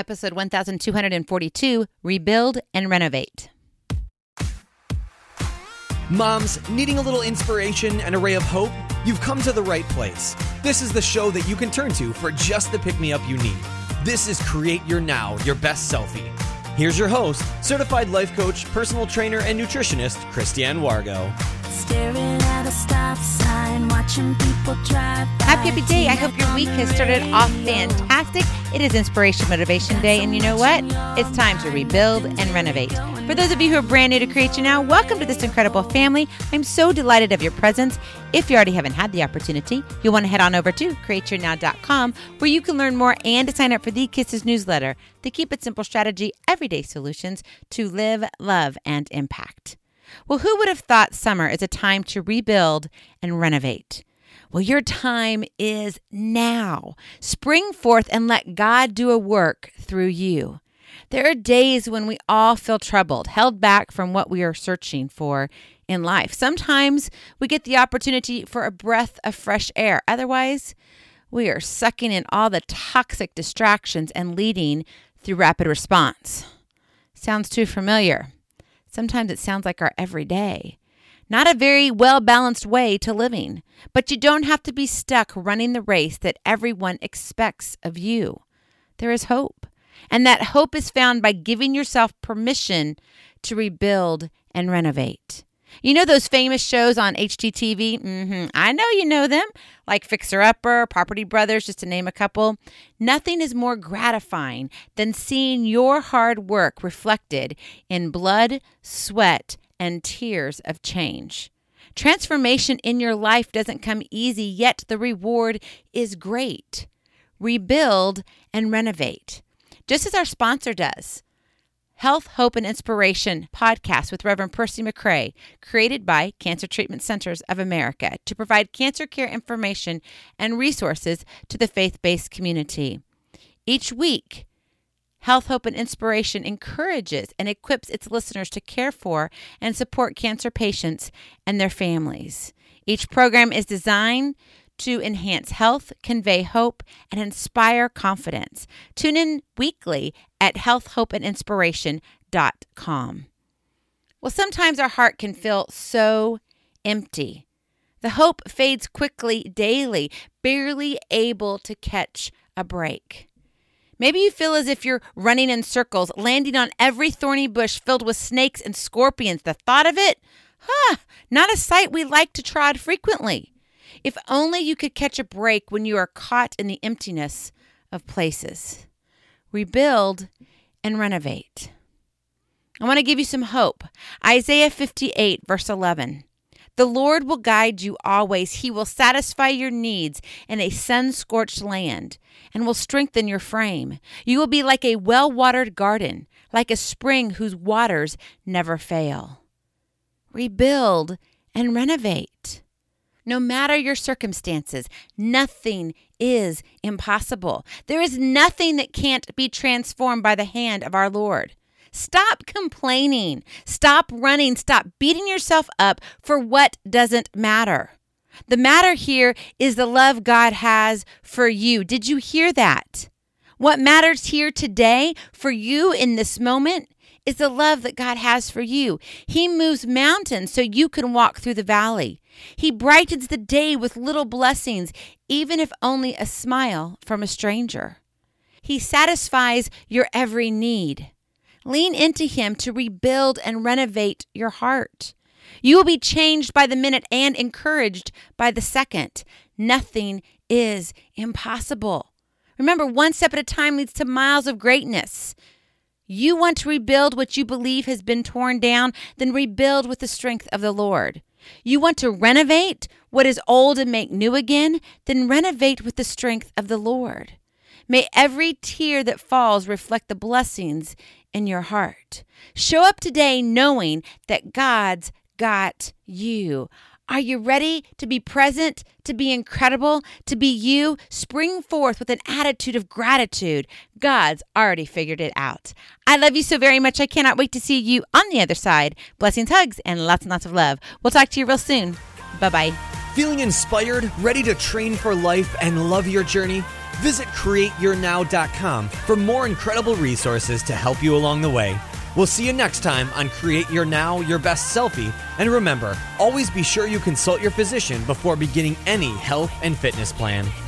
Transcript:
episode 1242, Rebuild and Renovate. Moms, needing a little inspiration and a ray of hope? You've come to the right place. This is the show that you can turn to for just the pick-me-up you need. This is Create Your Now, Your Best Selfie. Here's your host, certified life coach, personal trainer, and nutritionist, Christiane Wargo. Staring at a stop sign, watching people drive by. Happy day. I hope your week has started off fantastic. It is Inspiration Motivation Day, and you know what? It's time to rebuild and renovate. For those of you who are brand new to Create Your Now, welcome to this incredible family. I'm so delighted of your presence. If you already haven't had the opportunity, you'll want to head on over to createyournow.com, where you can learn more and to sign up for the Kisses newsletter, the Keep It Simple strategy, everyday solutions to live, love, and impact. Well, who would have thought summer is a time to rebuild and renovate? Well, your time is now. Spring forth and let God do a work through you. There are days when we all feel troubled, held back from what we are searching for in life. Sometimes we get the opportunity for a breath of fresh air. Otherwise, we are sucking in all the toxic distractions and leading through rapid response. Sounds too familiar. Sometimes it sounds like our everyday. Not a very well-balanced way to living, but you don't have to be stuck running the race that everyone expects of you. There is hope, and that hope is found by giving yourself permission to rebuild and renovate. You know those famous shows on HGTV? I know you know them, like Fixer Upper, Property Brothers, just to name a couple. Nothing is more gratifying than seeing your hard work reflected in blood, sweat, and tears of change. Transformation in your life doesn't come easy, yet the reward is great. Rebuild and renovate, just as our sponsor does. Health, Hope, and Inspiration podcast with Reverend Percy McRae, created by Cancer Treatment Centers of America to provide cancer care information and resources to the faith-based community. Each week, Health, Hope, and Inspiration encourages and equips its listeners to care for and support cancer patients and their families. Each program is designed to enhance health, convey hope, and inspire confidence. Tune in weekly at healthhopeandinspiration.com. Well, sometimes our heart can feel so empty. The hope fades quickly daily, barely able to catch a break. Maybe you feel as if you're running in circles, landing on every thorny bush filled with snakes and scorpions. The thought of it? Not a sight we like to trod frequently. If only you could catch a break when you are caught in the emptiness of places. Rebuild and renovate. I want to give you some hope. Isaiah 58, verse 11. The Lord will guide you always. He will satisfy your needs in a sun-scorched land and will strengthen your frame. You will be like a well-watered garden, like a spring whose waters never fail. Rebuild and renovate. No matter your circumstances, nothing is impossible. There is nothing that can't be transformed by the hand of our Lord. Stop complaining. Stop running. Stop beating yourself up for what doesn't matter. The matter here is the love God has for you. Did you hear that? What matters here today for you in this moment is the love that God has for you. He moves mountains so you can walk through the valley. He brightens the day with little blessings, even if only a smile from a stranger. He satisfies your every need. Lean into Him to rebuild and renovate your heart. You will be changed by the minute and encouraged by the second. Nothing is impossible. Remember, one step at a time leads to miles of greatness. You want to rebuild what you believe has been torn down, then rebuild with the strength of the Lord. You want to renovate what is old and make new again, then renovate with the strength of the Lord. May every tear that falls reflect the blessings in your heart. Show up today knowing that God's got you. Are you ready to be present, to be incredible, to be you? Spring forth with an attitude of gratitude. God's already figured it out. I love you so very much. I cannot wait to see you on the other side. Blessings, hugs, and lots of love. We'll talk to you real soon. Bye-bye. Feeling inspired, ready to train for life and love your journey? Visit CreateYourNow.com for more incredible resources to help you along the way. We'll see you next time on Create Your Now, Your Best Selfie. And remember, always be sure you consult your physician before beginning any health and fitness plan.